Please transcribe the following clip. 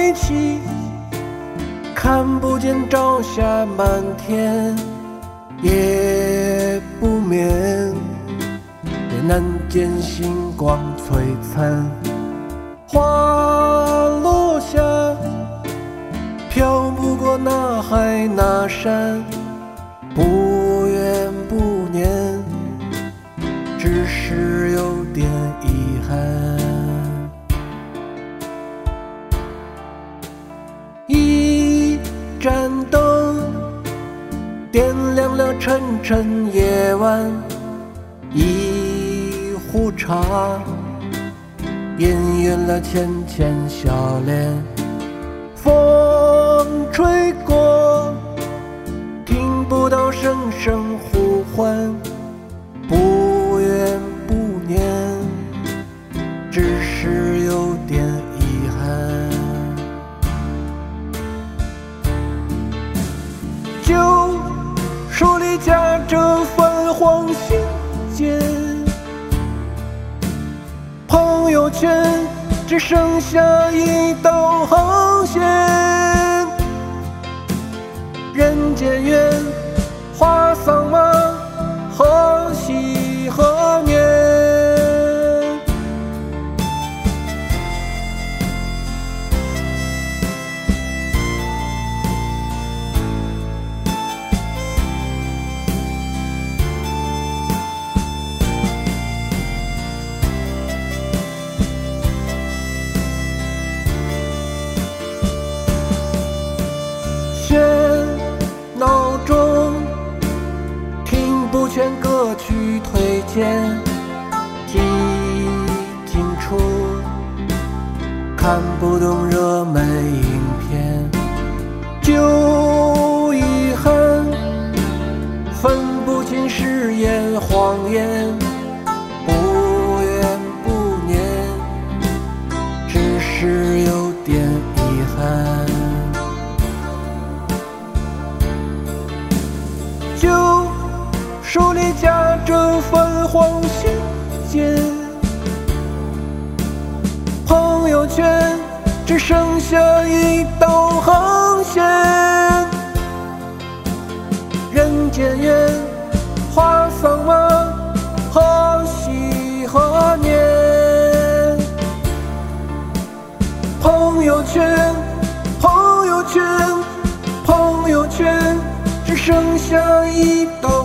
一起，看不见朝霞满天，夜不眠，也难见星光璀璨。花落下，飘不过那海那山，不怨不念，只是有点遗憾。一盏灯点亮了沉沉夜晚，一壶茶氤氲了浅浅笑脸。风吹过，听不到声声呼唤，不怨不念，只是有点遗憾。旧书里夹着泛黄信笺，朋友圈只剩下一道横线。人间缘，花桑麻，何夕何年？闹钟听不全歌曲推荐，记清楚看不懂热门影片，旧遗憾分不清誓言谎言，不怨不念，只是有点遗憾。旧书里夹着泛黄信笺，朋友圈只剩下一道横线。人间缘，花桑麻，何夕何年？朋友圈，朋友圈，朋友圈，只剩下一道